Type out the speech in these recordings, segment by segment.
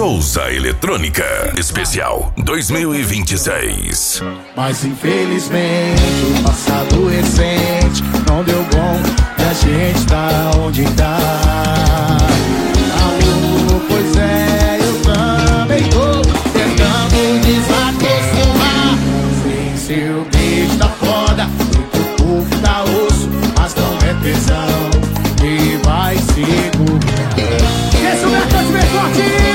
Souza Eletrônica Especial 2026. Mas infelizmente o passado recente não deu bom e a gente tá onde tá. Amor, pois é, eu também tô tentando desacostumar. Sem seu beijo tá foda, o corpo tá osso, mas não é tesão e vai segurar. Esse é o mercado bem forte.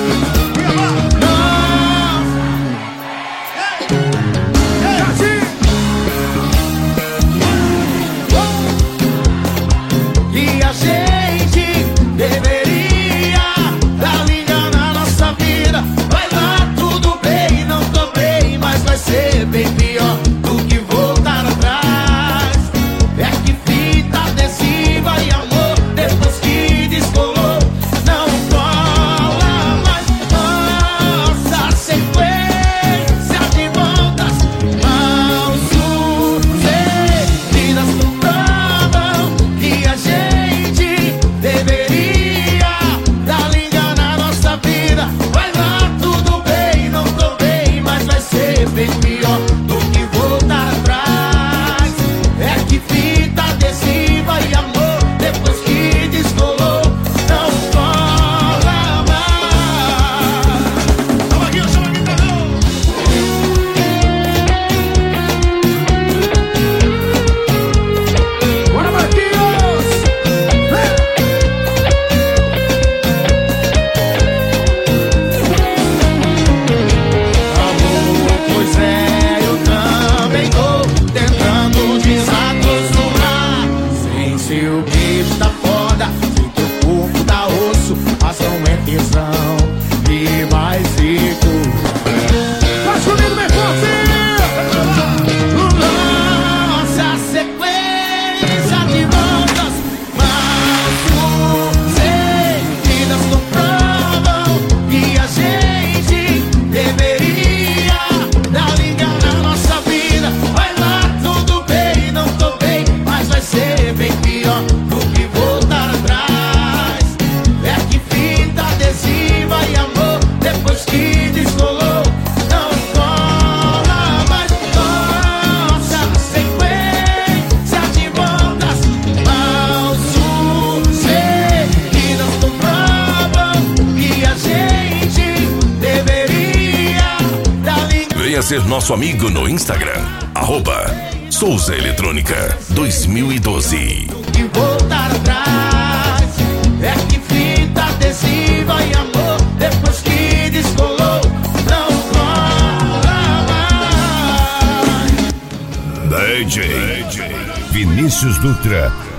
Bem pior do que voltar atrás. É que fita adesiva e amor, depois que descolou, não cola mais. Nossa sequência de voltas mal sucedidas comprovam que a gente deveria dar liga na nossa vida. Vai lá, tudo bem, não tô bem, mas vai ser bem pior do que voltar atrás. É que fita adesiva e amor, depois que descolou, não cola mais. Chama aqui, bora, Marquinhos! Amor, pois é, eu também tô tentando desacostumar. Sem seu beijo tá foda, sem teu corpo tá osso, mas não é tesão e vai se curar. Faz comigo, bem forte! Nossa sequência de voltas mal sucedidas comprovam que a gente deveria dar liga na nossa vida. Vai lá, tudo bem, não tô bem, mas vai ser bem pior do que voltar atrás. É que fita adesiva e amor, depois que descolou, não cola mais. Nossa sequência de voltas mal sucedidas comprovam que a gente deveria dar liga. Venha ser nosso amigo no Instagram, @Souza Eletrônica 2012. E voltar atrás. É que fita adesiva e amor, depois que descolou, não cola mais. DJ Vinícius Dutra